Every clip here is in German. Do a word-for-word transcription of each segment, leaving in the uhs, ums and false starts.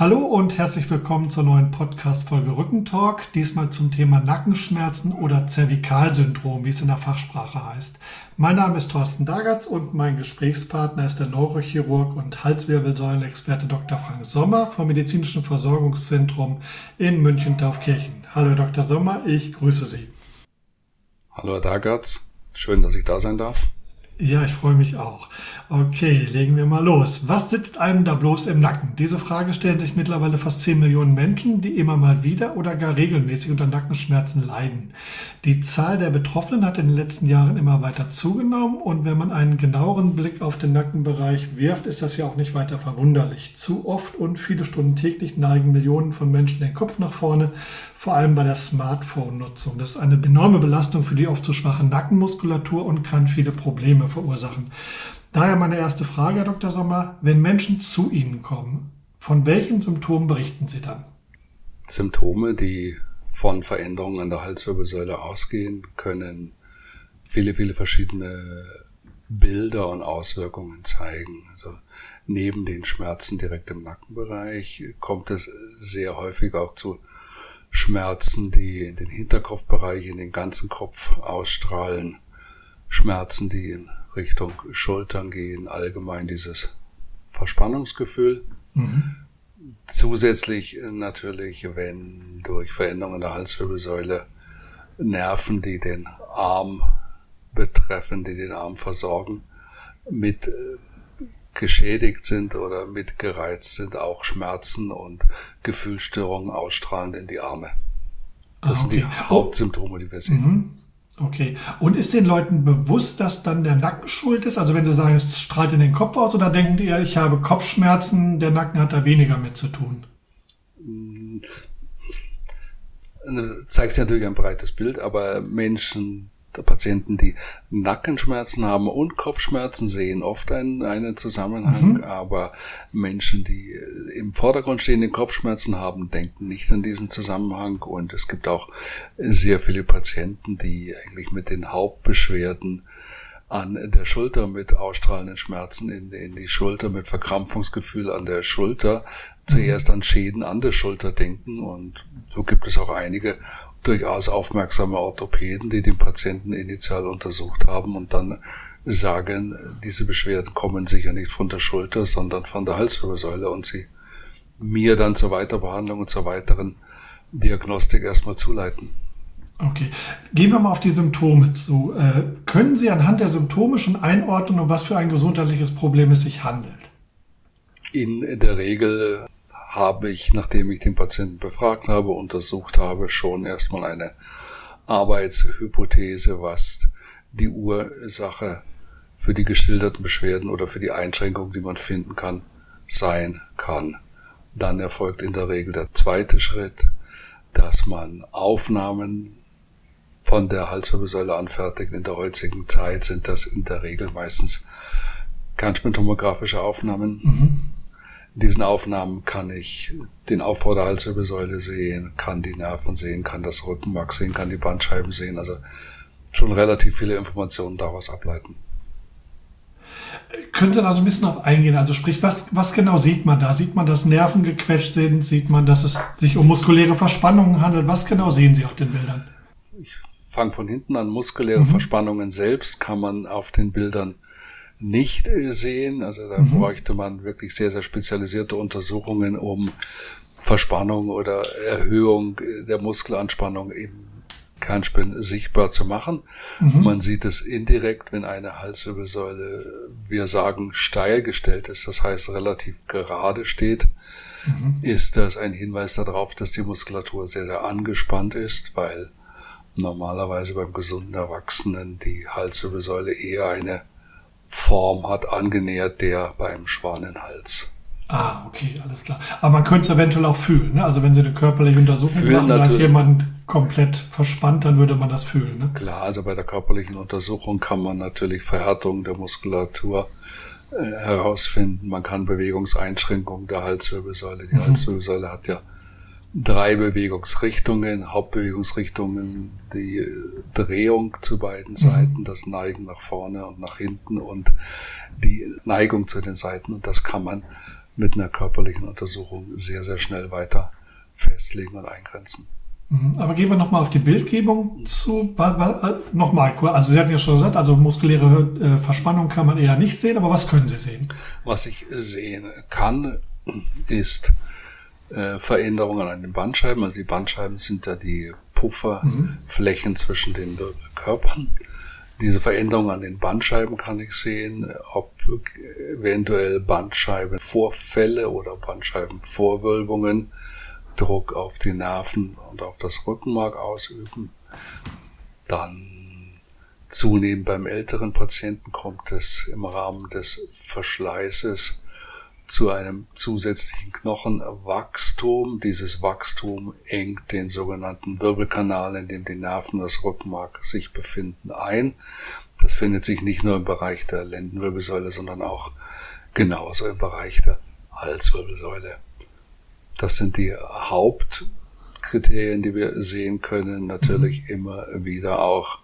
Hallo und herzlich willkommen zur neuen Podcast-Folge Rückentalk. Diesmal zum Thema Nackenschmerzen oder Zervikalsyndrom, wie es in der Fachsprache heißt. Mein Name ist Thorsten Dagatz und mein Gesprächspartner ist der Neurochirurg und Halswirbelsäulenexperte Doktor Frank Sommer vom Medizinischen Versorgungszentrum in München-Taufkirchen. Hallo Herr Doktor Sommer, ich grüße Sie. Hallo Herr Dagatz, schön, dass ich da sein darf. Ja, ich freue mich auch. Okay, legen wir mal los. Was sitzt einem da bloß im Nacken? Diese Frage stellen sich mittlerweile fast zehn Millionen Menschen, die immer mal wieder oder gar regelmäßig unter Nackenschmerzen leiden. Die Zahl der Betroffenen hat in den letzten Jahren immer weiter zugenommen und wenn man einen genaueren Blick auf den Nackenbereich wirft, ist das ja auch nicht weiter verwunderlich. Zu oft und viele Stunden täglich neigen Millionen von Menschen den Kopf nach vorne, vor allem bei der Smartphone-Nutzung. Das ist eine enorme Belastung für die oft zu schwache Nackenmuskulatur und kann viele Probleme verursachen. Daher meine erste Frage, Herr Doktor Sommer, wenn Menschen zu Ihnen kommen, von welchen Symptomen berichten Sie dann? Symptome, die von Veränderungen an der Halswirbelsäule ausgehen, können viele, viele verschiedene Bilder und Auswirkungen zeigen. Also neben den Schmerzen direkt im Nackenbereich kommt es sehr häufig auch zu Schmerzen, die in den Hinterkopfbereich, in den ganzen Kopf ausstrahlen. Schmerzen, die in Richtung Schultern gehen, allgemein dieses Verspannungsgefühl. Mhm. Zusätzlich natürlich, wenn durch Veränderungen der Halswirbelsäule Nerven, die den Arm betreffen, die den Arm versorgen, mit geschädigt sind oder mit gereizt sind, auch Schmerzen und Gefühlsstörungen ausstrahlen in die Arme. Das ah, okay. sind die Hauptsymptome, die wir sehen. Mhm. Okay. Und ist den Leuten bewusst, dass dann der Nacken schuld ist? Also wenn sie sagen, es strahlt in den Kopf aus, oder denken die, ich habe Kopfschmerzen, der Nacken hat da weniger mit zu tun? Das zeigt natürlich ein breites Bild, aber Menschen, Patienten, die Nackenschmerzen haben und Kopfschmerzen, sehen oft einen, einen Zusammenhang, mhm. aber Menschen, die im Vordergrund stehenden Kopfschmerzen haben, denken nicht an diesen Zusammenhang und es gibt auch sehr viele Patienten, die eigentlich mit den Hauptbeschwerden an der Schulter mit ausstrahlenden Schmerzen in, in die Schulter, mit Verkrampfungsgefühl an der Schulter, zuerst an Schäden an der Schulter denken und so gibt es auch einige durchaus aufmerksame Orthopäden, die den Patienten initial untersucht haben und dann sagen, diese Beschwerden kommen sicher nicht von der Schulter, sondern von der Halswirbelsäule und sie mir dann zur Weiterbehandlung und zur weiteren Diagnostik erstmal zuleiten. Okay, gehen wir mal auf die Symptome zu. Äh, können Sie anhand der Symptome schon einordnen, um was für ein gesundheitliches Problem es sich handelt? In der Regel habe ich, nachdem ich den Patienten befragt habe, untersucht habe, schon erstmal eine Arbeitshypothese, was die Ursache für die geschilderten Beschwerden oder für die Einschränkungen, die man finden kann, sein kann. Dann erfolgt in der Regel der zweite Schritt, dass man Aufnahmen von der Halswirbelsäule anfertigt. In der heutigen Zeit sind das in der Regel meistens kernspintomographische Aufnahmen. Mhm. In diesen Aufnahmen kann ich den Aufbau der Halswirbelsäule sehen, kann die Nerven sehen, kann das Rückenmark sehen, kann die Bandscheiben sehen. Also schon relativ viele Informationen daraus ableiten. Können Sie da so ein bisschen drauf eingehen? Also sprich, was, was genau sieht man da? Sieht man, dass Nerven gequetscht sind? Sieht man, dass es sich um muskuläre Verspannungen handelt? Was genau sehen Sie auf den Bildern? Ich fange von hinten an. Muskuläre mhm. Verspannungen selbst kann man auf den Bildern nicht sehen. Also da mhm. bräuchte man wirklich sehr, sehr spezialisierte Untersuchungen, um Verspannung oder Erhöhung der Muskelanspannung im Kernspin sichtbar zu machen. Mhm. Man sieht es indirekt, wenn eine Halswirbelsäule, wir sagen, steil gestellt ist, das heißt relativ gerade steht, mhm. ist das ein Hinweis darauf, dass die Muskulatur sehr, sehr angespannt ist, weil normalerweise beim gesunden Erwachsenen die Halswirbelsäule eher eine Form hat, angenähert der beim Schwanenhals. Ah, okay, alles klar. Aber man könnte es eventuell auch fühlen, ne? Also wenn Sie eine körperliche Untersuchung fühlen machen, da ist jemand komplett verspannt, dann würde man das fühlen, ne? Klar, also bei der körperlichen Untersuchung kann man natürlich Verhärtung der Muskulatur äh, herausfinden. Man kann Bewegungseinschränkungen der Halswirbelsäule. Die mhm. Halswirbelsäule hat ja drei Bewegungsrichtungen, Hauptbewegungsrichtungen, die Drehung zu beiden Seiten, das Neigen nach vorne und nach hinten und die Neigung zu den Seiten. Und das kann man mit einer körperlichen Untersuchung sehr, sehr schnell weiter festlegen und eingrenzen. Aber gehen wir nochmal auf die Bildgebung zu. Nochmal, also Sie hatten ja schon gesagt, also muskuläre äh, Verspannung kann man eher nicht sehen, aber was können Sie sehen? Was ich sehen kann, ist äh, Veränderungen an den Bandscheiben. Also die Bandscheiben sind ja die Pufferflächen mhm. zwischen den Wirbelkörpern. Diese Veränderungen an den Bandscheiben kann ich sehen, ob eventuell Bandscheibenvorfälle oder Bandscheibenvorwölbungen Druck auf die Nerven und auf das Rückenmark ausüben. Dann zunehmend beim älteren Patienten kommt es im Rahmen des Verschleißes zu einem zusätzlichen Knochenwachstum. Dieses Wachstum engt den sogenannten Wirbelkanal, in dem die Nerven und das Rückenmark sich befinden, ein. Das findet sich nicht nur im Bereich der Lendenwirbelsäule, sondern auch genauso im Bereich der Halswirbelsäule. Das sind die Hauptkriterien, die wir sehen können. Natürlich immer wieder auch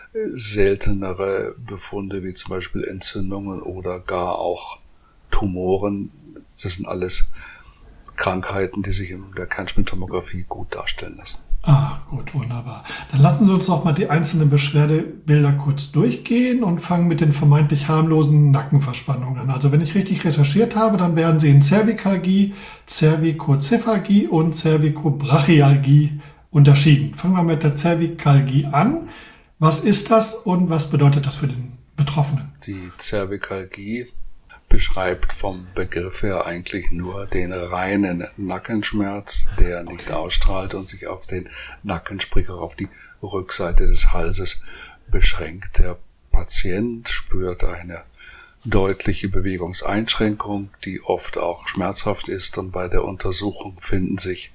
seltenere Befunde, wie zum Beispiel Entzündungen oder gar auch Tumoren. Das sind alles Krankheiten, die sich in der Kernspintomographie gut darstellen lassen. Ah, gut, wunderbar. Dann lassen Sie uns noch mal die einzelnen Beschwerdebilder kurz durchgehen und fangen mit den vermeintlich harmlosen Nackenverspannungen an. Also wenn ich richtig recherchiert habe, dann werden sie in Zervikalgie, Zervikocephalgie und Zervikobrachialgie unterschieden. Fangen wir mit der Zervikalgie an. Was ist das und was bedeutet das für den Betroffenen? Die Zervikalgie beschreibt vom Begriff her eigentlich nur den reinen Nackenschmerz, der nicht ausstrahlt und sich auf den Nacken, sprich auch auf die Rückseite des Halses beschränkt. Der Patient spürt eine deutliche Bewegungseinschränkung, die oft auch schmerzhaft ist, und bei der Untersuchung finden sich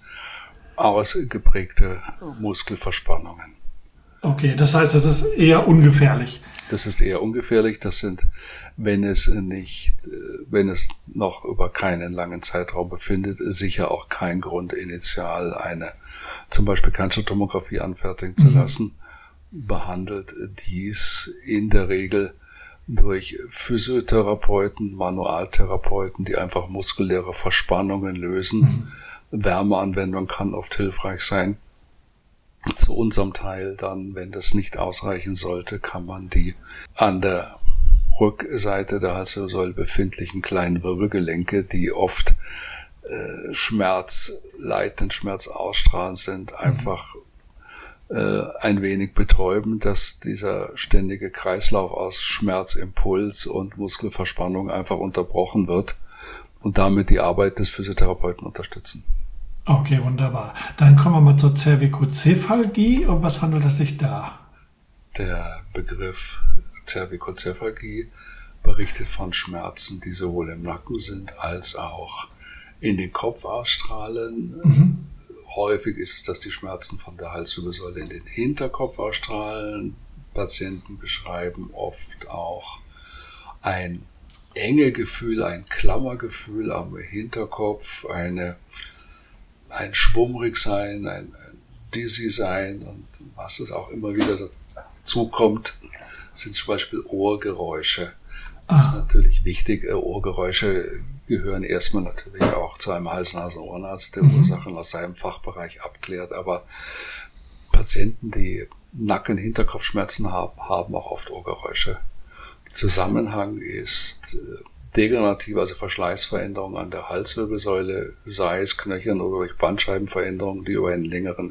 ausgeprägte Muskelverspannungen. Okay, das heißt, es ist eher ungefährlich. Das ist eher ungefährlich. Das sind, wenn es nicht, wenn es noch über keinen langen Zeitraum befindet, sicher auch kein Grund, initial eine zum Beispiel Kernspintomographie anfertigen mhm. zu lassen. Behandelt dies in der Regel durch Physiotherapeuten, Manualtherapeuten, die einfach muskuläre Verspannungen lösen. Mhm. Wärmeanwendung kann oft hilfreich sein. Zu unserem Teil dann, wenn das nicht ausreichen sollte, kann man die an der Rückseite der Halswirbelsäule befindlichen kleinen Wirbelgelenke, die oft äh, schmerzleitend, schmerzausstrahlend sind, einfach äh, ein wenig betäuben, dass dieser ständige Kreislauf aus Schmerzimpuls und Muskelverspannung einfach unterbrochen wird und damit die Arbeit des Physiotherapeuten unterstützen. Okay, wunderbar. Dann kommen wir mal zur Zervikocephalgie. Um was handelt es sich da? Der Begriff Zervikocephalgie berichtet von Schmerzen, die sowohl im Nacken sind als auch in den Kopf ausstrahlen. Mhm. Häufig ist es, dass die Schmerzen von der Halswirbelsäule in den Hinterkopf ausstrahlen. Patienten beschreiben oft auch ein enge Gefühl, ein Klammergefühl am Hinterkopf, eine ein schwummrig sein, ein, ein dizzy sein, und was es auch immer wieder dazu kommt, sind zum Beispiel Ohrgeräusche. Das ah. ist natürlich wichtig. Ohrgeräusche gehören erstmal natürlich auch zu einem Hals-Nasen-Ohrenarzt, der mhm. Ursachen aus seinem Fachbereich abklärt, aber Patienten, die Nacken-Hinterkopfschmerzen haben, haben auch oft Ohrgeräusche. Zusammenhang ist degenerative, also Verschleißveränderungen an der Halswirbelsäule, sei es Knöchern oder durch Bandscheibenveränderungen, die über einen längeren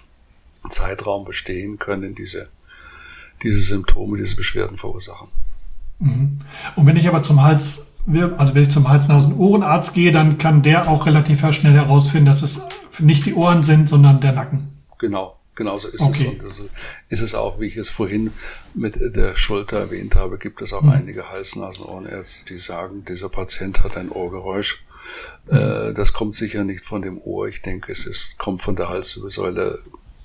Zeitraum bestehen können, diese, diese Symptome, diese Beschwerden verursachen. Mhm. Und wenn ich aber zum Hals, also wenn ich zum Hals-Nasen-Ohrenarzt gehe, dann kann der auch relativ schnell herausfinden, dass es nicht die Ohren sind, sondern der Nacken. Genau. Genauso ist okay. es. Und das ist es auch, wie ich es vorhin mit der Schulter erwähnt habe, gibt es auch mhm. einige Hals-Nasen-Ohrenärzte, die sagen, dieser Patient hat ein Ohrgeräusch. Mhm. Äh, das kommt sicher nicht von dem Ohr. Ich denke, es ist, kommt von der Halswirbelsäule.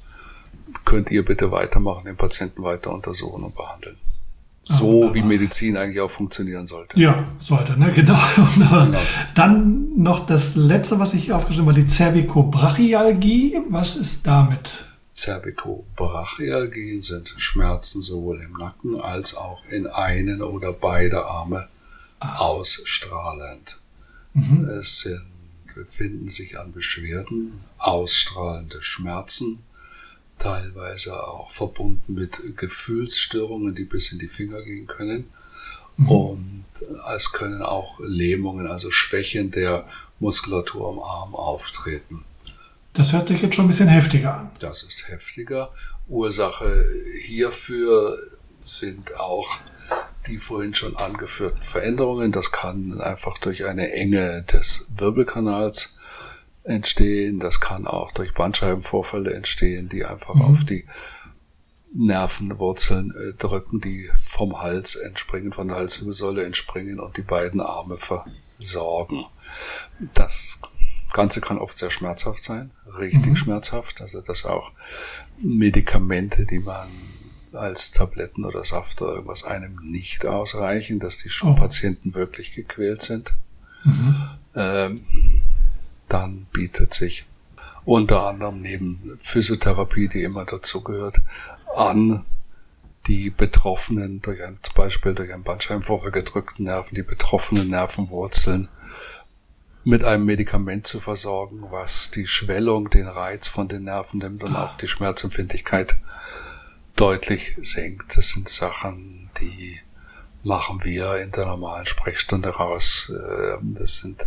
Könnt ihr bitte weitermachen, den Patienten weiter untersuchen und behandeln. So ah, wie Medizin eigentlich auch funktionieren sollte. Ja, sollte, ne? Genau. genau. Dann noch das letzte, was ich hier aufgeschrieben habe, die Zervikobrachialgie. Was ist damit? Zervikobrachialgien sind Schmerzen sowohl im Nacken als auch in einen oder beide Arme ah. ausstrahlend. Mhm. Es sind, befinden sich an Beschwerden, ausstrahlende Schmerzen, teilweise auch verbunden mit Gefühlsstörungen, die bis in die Finger gehen können. Mhm. Und es können auch Lähmungen, also Schwächen der Muskulatur am Arm auftreten. Das hört sich jetzt schon ein bisschen heftiger an. Das ist heftiger. Ursache hierfür sind auch die vorhin schon angeführten Veränderungen. Das kann einfach durch eine Enge des Wirbelkanals entstehen. Das kann auch durch Bandscheibenvorfälle entstehen, die einfach mhm. auf die Nervenwurzeln äh, drücken, die vom Hals entspringen, von der Halswirbelsäule entspringen und die beiden Arme versorgen. Das Ganze kann oft sehr schmerzhaft sein, richtig mhm. schmerzhaft. Also dass auch Medikamente, die man als Tabletten oder Saft oder irgendwas einem nicht ausreichen, dass die oh. Patienten wirklich gequält sind. Mhm. Ähm, dann bietet sich unter anderem neben Physiotherapie, die immer dazugehört, an, die Betroffenen, durch ein, zum Beispiel durch einen Bandscheibenvorfall gedrückten Nerven, die betroffenen Nervenwurzeln mit einem Medikament zu versorgen, was die Schwellung, den Reiz von den Nerven nimmt und auch die Schmerzempfindlichkeit deutlich senkt. Das sind Sachen, die machen wir in der normalen Sprechstunde raus. Das sind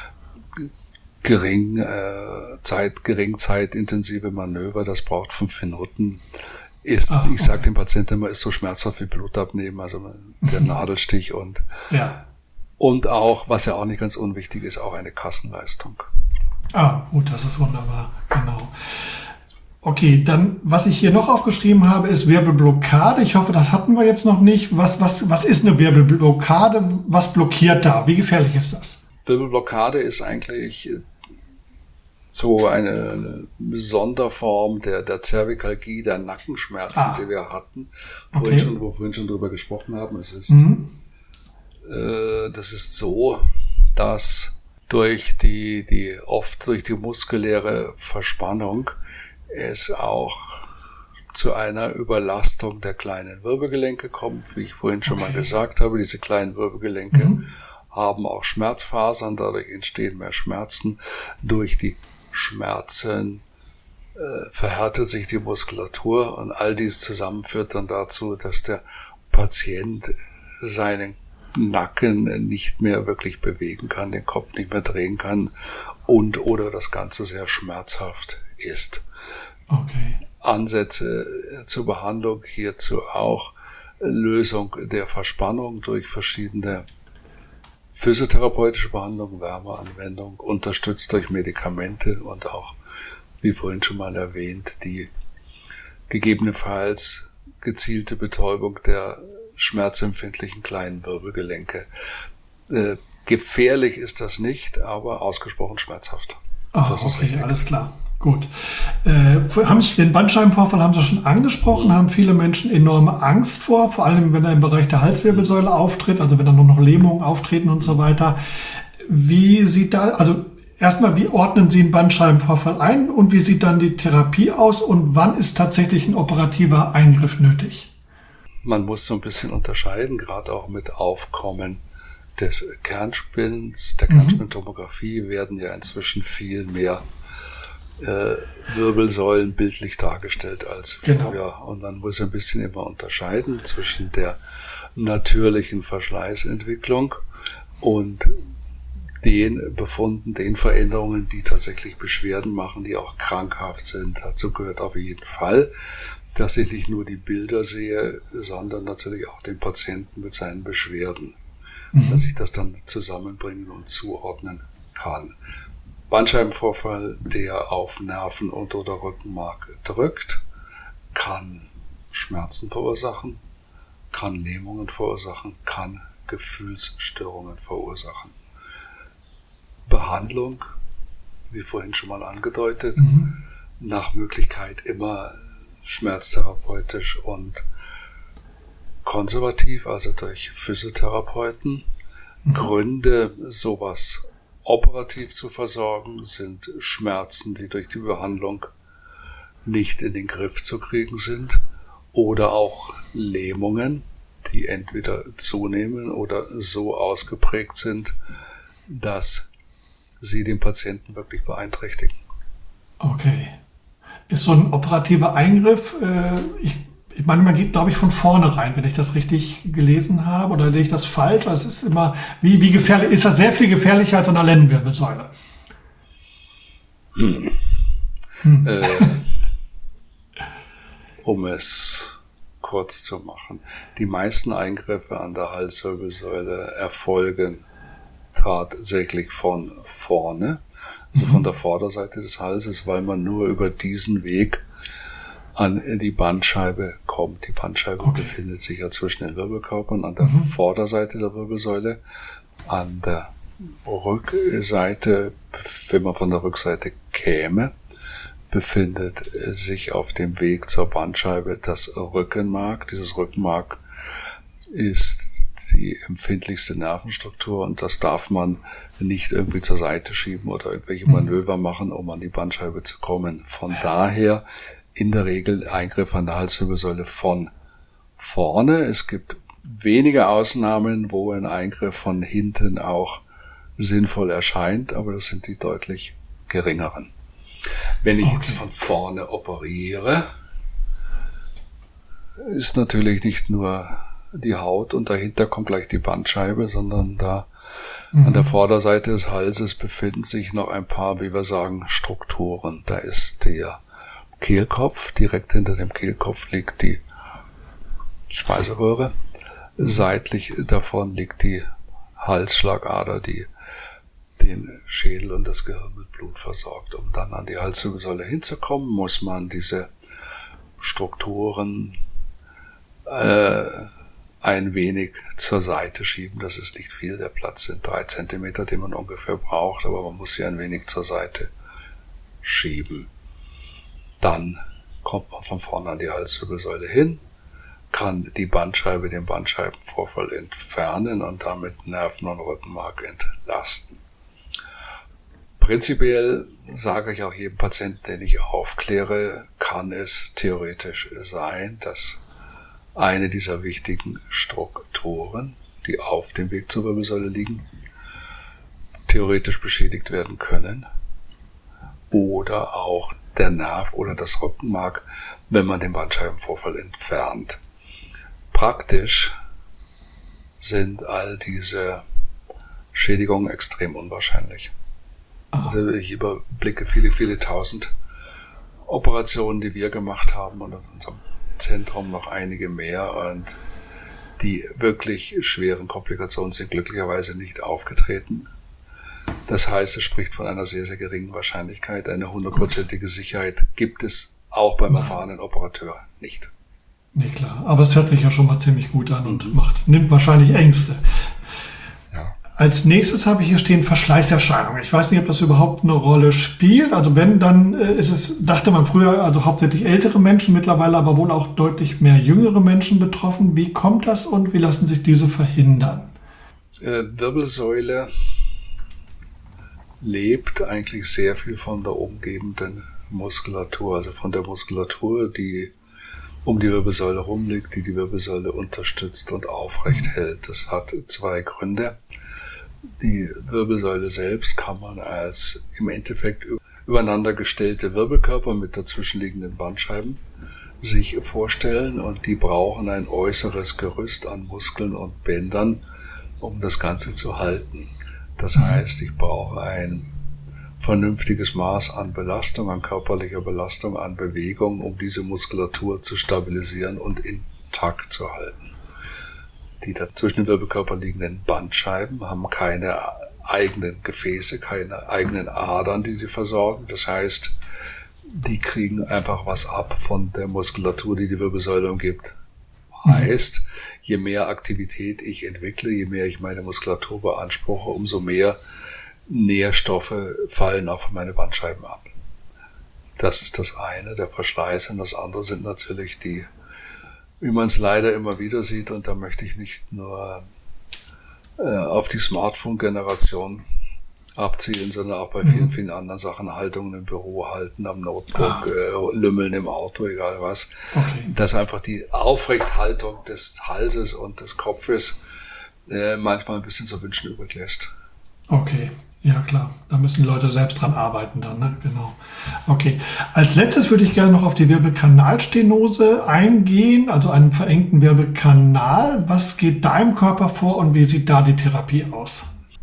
gering äh, Zeit, gering zeitintensive Manöver. Das braucht fünf Minuten. Ist, Ach, ich sage dem Patienten immer, ist so schmerzhaft wie Blut abnehmen, also der Nadelstich und ja. und auch, was ja auch nicht ganz unwichtig ist, auch eine Kassenleistung. Ah, gut, das ist wunderbar, genau. Okay, dann, was ich hier noch aufgeschrieben habe, ist Wirbelblockade. Ich hoffe, das hatten wir jetzt noch nicht. Was, was, was ist eine Wirbelblockade? Was blockiert da? Wie gefährlich ist das? Wirbelblockade ist eigentlich so eine, eine Sonderform der, der Zervikalgie, der Nackenschmerzen, ah. die wir hatten. Vorhin okay. schon, wo wir vorhin schon drüber gesprochen haben. Es ist, mhm. äh, das ist so, dass durch die, die, oft durch die muskuläre Verspannung es auch zu einer Überlastung der kleinen Wirbelgelenke kommt, wie ich vorhin schon okay. mal gesagt habe. Diese kleinen Wirbelgelenke mhm. haben auch Schmerzfasern, dadurch entstehen mehr Schmerzen. Durch die Schmerzen äh, verhärtet sich die Muskulatur und all dies zusammen führt dann dazu, dass der Patient seinen Nacken nicht mehr wirklich bewegen kann, den Kopf nicht mehr drehen kann und oder das Ganze sehr schmerzhaft ist. Okay. Ansätze zur Behandlung hierzu auch Lösung der Verspannung durch verschiedene physiotherapeutische Behandlung, Wärmeanwendung, unterstützt durch Medikamente und auch, wie vorhin schon mal erwähnt, die gegebenenfalls gezielte Betäubung der schmerzempfindlichen kleinen Wirbelgelenke. Äh, gefährlich ist das nicht, aber ausgesprochen schmerzhaft. Ach, das ist okay, richtig. Alles klar. Gut. Äh, haben Sie den Bandscheibenvorfall haben Sie schon angesprochen, haben viele Menschen enorme Angst vor, vor allem wenn er im Bereich der Halswirbelsäule auftritt, also wenn dann noch Lähmungen auftreten und so weiter. Wie sieht da, also erstmal, wie ordnen Sie einen Bandscheibenvorfall ein und wie sieht dann die Therapie aus und wann ist tatsächlich ein operativer Eingriff nötig? Man muss so ein bisschen unterscheiden, gerade auch mit Aufkommen des Kernspins, der Kernspintomographie werden ja inzwischen viel mehr Äh, Wirbelsäulen bildlich dargestellt als früher. Genau. Und man muss ein bisschen immer unterscheiden zwischen der natürlichen Verschleißentwicklung und den Befunden, den Veränderungen, die tatsächlich Beschwerden machen, die auch krankhaft sind. Dazu gehört auf jeden Fall, dass ich nicht nur die Bilder sehe, sondern natürlich auch den Patienten mit seinen Beschwerden, mhm. dass ich das dann zusammenbringen und zuordnen kann. Bandscheibenvorfall, der auf Nerven und oder Rückenmark drückt, kann Schmerzen verursachen, kann Lähmungen verursachen, kann Gefühlsstörungen verursachen. Behandlung, wie vorhin schon mal angedeutet, mhm. nach Möglichkeit immer schmerztherapeutisch und konservativ, also durch Physiotherapeuten. Mhm. Gründe, sowas operativ zu versorgen, sind Schmerzen, die durch die Behandlung nicht in den Griff zu kriegen sind, oder auch Lähmungen, die entweder zunehmen oder so ausgeprägt sind, dass sie den Patienten wirklich beeinträchtigen. Okay. Ist so ein operativer Eingriff, äh, ich, ich meine, man geht, glaube ich, von vorne rein, wenn ich das richtig gelesen habe, oder lege ich das falsch? Also es ist immer, wie, wie gefährlich, ist das sehr viel gefährlicher als an der Lendenwirbelsäule? Hm. Hm. Äh, um es kurz zu machen. Die meisten Eingriffe an der Halswirbelsäule erfolgen tatsächlich von vorne, also von der Vorderseite des Halses, weil man nur über diesen Weg an die Bandscheibe kommt. Die Bandscheibe okay. befindet sich ja zwischen den Wirbelkörpern an der mhm. Vorderseite der Wirbelsäule. An der Rückseite, wenn man von der Rückseite käme, befindet sich auf dem Weg zur Bandscheibe das Rückenmark. Dieses Rückenmark ist die empfindlichste Nervenstruktur und das darf man nicht irgendwie zur Seite schieben oder irgendwelche Manöver machen, um an die Bandscheibe zu kommen. Von daher in der Regel Eingriff an der Halswirbelsäule von vorne. Es gibt wenige Ausnahmen, wo ein Eingriff von hinten auch sinnvoll erscheint, aber das sind die deutlich geringeren. Wenn ich okay. jetzt von vorne operiere, ist natürlich nicht nur die Haut und dahinter kommt gleich die Bandscheibe, sondern da mhm. an der Vorderseite des Halses befinden sich noch ein paar, wie wir sagen, Strukturen. Da ist der Kehlkopf, direkt hinter dem Kehlkopf liegt die Speiseröhre, seitlich davon liegt die Halsschlagader, die den Schädel und das Gehirn mit Blut versorgt. Um dann an die Halswirbelsäule hinzukommen, muss man diese Strukturen äh, ein wenig zur Seite schieben. Das ist nicht viel. Der Platz sind drei Zentimeter, den man ungefähr braucht, aber man muss sie ein wenig zur Seite schieben. Dann kommt man von vorne an die Halswirbelsäule hin, kann die Bandscheibe, den Bandscheibenvorfall entfernen und damit Nerven und Rückenmark entlasten. Prinzipiell sage ich auch jedem Patienten, den ich aufkläre, kann es theoretisch sein, dass eine dieser wichtigen Strukturen, die auf dem Weg zur Wirbelsäule liegen, theoretisch beschädigt werden können. Oder auch der Nerv oder das Rückenmark, wenn man den Bandscheibenvorfall entfernt. Praktisch sind all diese Schädigungen extrem unwahrscheinlich. Also ich überblicke viele, viele tausend Operationen, die wir gemacht haben und in unserem Zentrum noch einige mehr und die wirklich schweren Komplikationen sind glücklicherweise nicht aufgetreten. Das heißt, es spricht von einer sehr, sehr geringen Wahrscheinlichkeit. Eine hundertprozentige Sicherheit gibt es auch beim erfahrenen Operateur nicht. Nee, klar. Aber es hört sich ja schon mal ziemlich gut an und macht, nimmt wahrscheinlich Ängste. Ja. Als nächstes habe ich hier stehen Verschleißerscheinungen. Ich weiß nicht, ob das überhaupt eine Rolle spielt. Also wenn, dann ist es, dachte man früher, also hauptsächlich ältere Menschen, mittlerweile aber wohl auch deutlich mehr jüngere Menschen betroffen. Wie kommt das und wie lassen sich diese verhindern? Äh, Wirbelsäule lebt eigentlich sehr viel von der umgebenden Muskulatur, also von der Muskulatur, die um die Wirbelsäule rumliegt, die die Wirbelsäule unterstützt und aufrecht hält. Das hat zwei Gründe. Die Wirbelsäule selbst kann man als im Endeffekt übereinander gestellte Wirbelkörper mit dazwischenliegenden Bandscheiben sich vorstellen und die brauchen ein äußeres Gerüst an Muskeln und Bändern, um das Ganze zu halten. Das heißt, ich brauche ein vernünftiges Maß an Belastung, an körperlicher Belastung, an Bewegung, um diese Muskulatur zu stabilisieren und intakt zu halten. Die dazwischen den Wirbelkörpern liegenden Bandscheiben haben keine eigenen Gefäße, keine eigenen Adern, die sie versorgen. Das heißt, die kriegen einfach was ab von der Muskulatur, die die Wirbelsäule umgibt. Heißt, je mehr Aktivität ich entwickle, je mehr ich meine Muskulatur beanspruche, umso mehr Nährstoffe fallen auch von meine Bandscheiben ab. Das ist das eine, der Verschleiß, und das andere sind natürlich die, wie man es leider immer wieder sieht, und da möchte ich nicht nur äh, auf die Smartphone-Generation abzielen, sondern auch bei mhm. vielen, vielen anderen Sachen, Haltungen im Büro halten, am Notebook, ah. äh, Lümmeln im Auto, egal was. Okay. Dass einfach die Aufrechthaltung des Halses und des Kopfes äh, manchmal ein bisschen zu wünschen übrig lässt. Okay. Ja, klar. Da müssen die Leute selbst dran arbeiten dann, ne? Genau. Okay. Als letztes würde ich gerne noch auf die Wirbelkanalstenose eingehen, also einen verengten Wirbelkanal. Was geht da im Körper vor und wie sieht da die Therapie aus?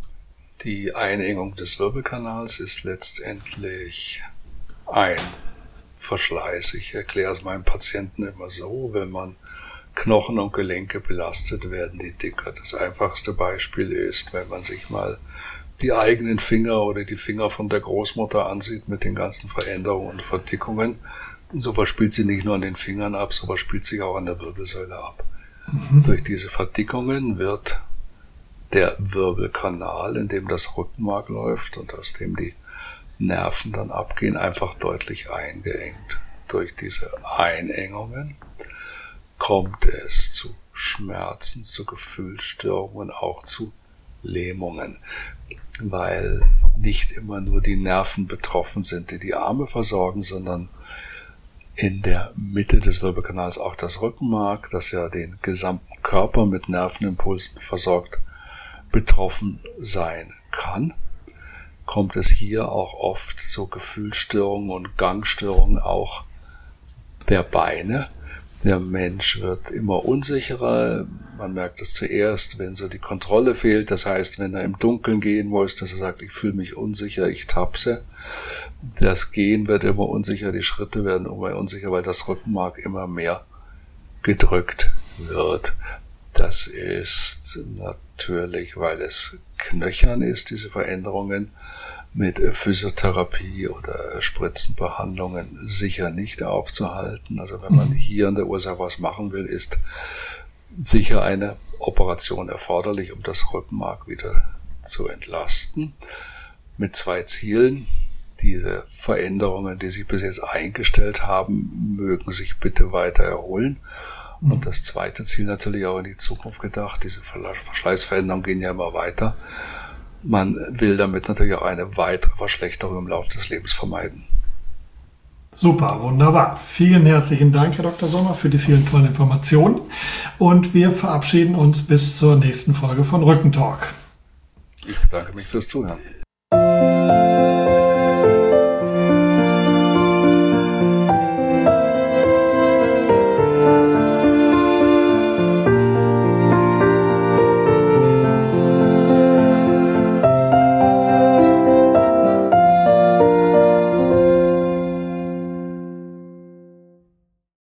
Die Einengung des Wirbelkanals ist letztendlich ein Verschleiß. Ich erkläre es meinen Patienten immer so, wenn man Knochen und Gelenke belastet, werden die dicker. Das einfachste Beispiel ist, wenn man sich mal die eigenen Finger oder die Finger von der Großmutter ansieht mit den ganzen Veränderungen und Verdickungen. Sowas spielt sie nicht nur an den Fingern ab, sowas spielt sich auch an der Wirbelsäule ab. Mhm. Durch diese Verdickungen wird der Wirbelkanal, in dem das Rückenmark läuft und aus dem die Nerven dann abgehen, einfach deutlich eingeengt. Durch diese Einengungen kommt es zu Schmerzen, zu Gefühlsstörungen, auch zu Lähmungen, weil nicht immer nur die Nerven betroffen sind, die die Arme versorgen, sondern in der Mitte des Wirbelkanals auch das Rückenmark, das ja den gesamten Körper mit Nervenimpulsen versorgt, betroffen sein kann. Kommt es hier auch oft zu Gefühlsstörungen und Gangstörungen auch der Beine. Der Mensch wird immer unsicherer. Man merkt es zuerst, wenn so die Kontrolle fehlt. Das heißt, wenn er im Dunkeln gehen muss, dass er sagt, ich fühle mich unsicher, ich tapse. Das Gehen wird immer unsicher, die Schritte werden immer unsicher, weil das Rückenmark immer mehr gedrückt wird. Das ist natürlich, weil es knöchern ist, diese Veränderungen, mit Physiotherapie oder Spritzenbehandlungen sicher nicht aufzuhalten. Also wenn man hier an der Ursache was machen will, ist sicher eine Operation erforderlich, um das Rückenmark wieder zu entlasten. Mit zwei Zielen. Diese Veränderungen, die sich bis jetzt eingestellt haben, mögen sich bitte weiter erholen. Und das zweite Ziel natürlich auch in die Zukunft gedacht. Diese Verschleißveränderungen gehen ja immer weiter. Man will damit natürlich auch eine weitere Verschlechterung im Laufe des Lebens vermeiden. Super, wunderbar. Vielen herzlichen Dank, Herr Doktor Sommer, für die vielen tollen Informationen. Und wir verabschieden uns bis zur nächsten Folge von Rückentalk. Ich bedanke mich fürs Zuhören.